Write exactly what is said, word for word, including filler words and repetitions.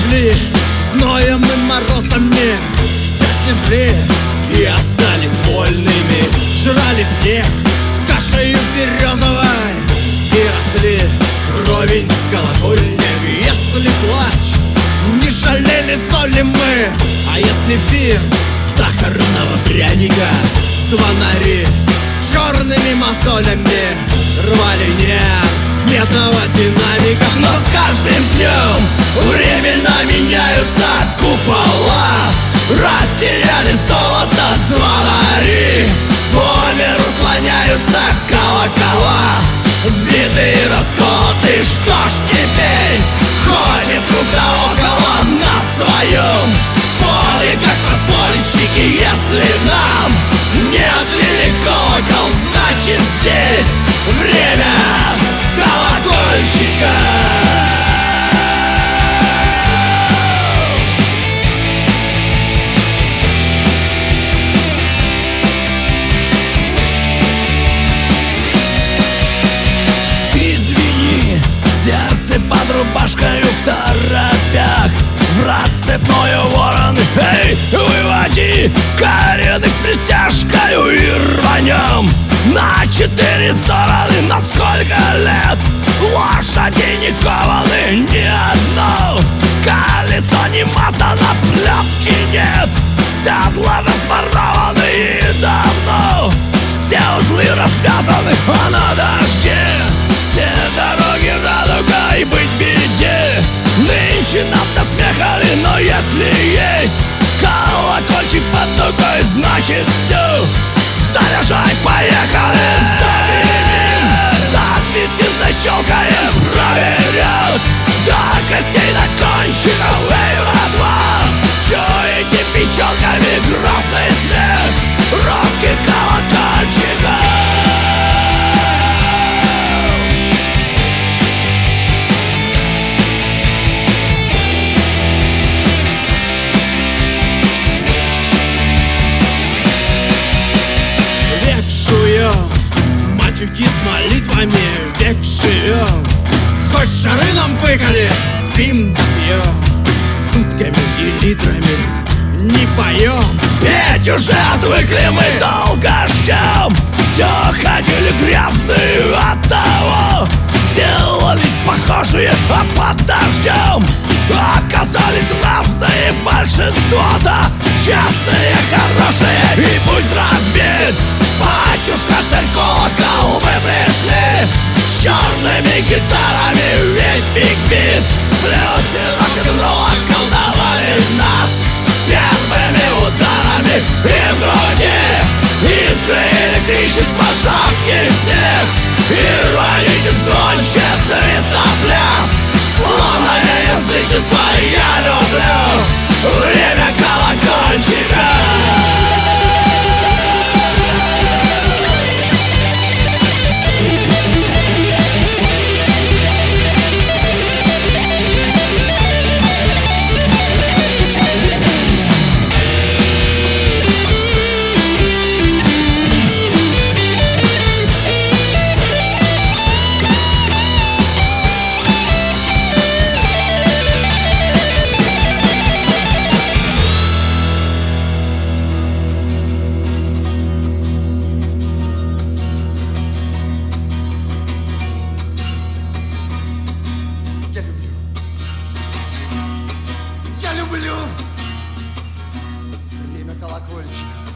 Ушли зноем и морозами, все снесли и остались вольными. Жрали снег с кашею березовой и росли вровень с колокольнями. Если плач, не жалели соли мы, а если пир сахарного пряника, звонари черными мозолями рвали нерв медного динамика. Но с каждым днем временно меняются купола, растеряли золото звонари, по миру слоняются колокола, сбитые, расколоты. Что ж теперь? Ходим круг да около на своем поле, как подпольщики. Если нам не отлили колокол, значит здесь время колокольчика. Сердце под рубашкою в торопях, в расцепную ворон. Эй, выводи коренных с пристяжкою и рванем на четыре стороны. На сколько лет лошади не кованы, ни одно колесо не мазано, плетки нет, седла разворованы и давно все узлы развязаны, а на дожде все дороги радуга и быть беде. Нынче нам насмехали, но если есть колокольчик под ногой, значит все, заряжай, поехали. Загремим, засвистим, защелкаем, проверяют до костей, до кончиков. Эй, братва, чуете печенками грозный смех русских колокольчиков? Матюки с молитвами век живем. Хоть шары нам пыкали, спим да пьем, сутками и литрами не поем. Ведь уже отвыкли, мы долго ждем. Все ходили грязные от того, сделались похожие, а под дождем оказались разные большинство-то, честные, хорошие. И пусть разбит батюшка царь колокол, мы пришли с черными гитарами, ведь биг-бит плюс и рок-н-ролл околдовали нас первыми ударами. И в груди искры электричества, жаркий снег и рваните звонче свистопляс. Славное язычество я люблю, время колокольчика. Я люблю время колокольчиков.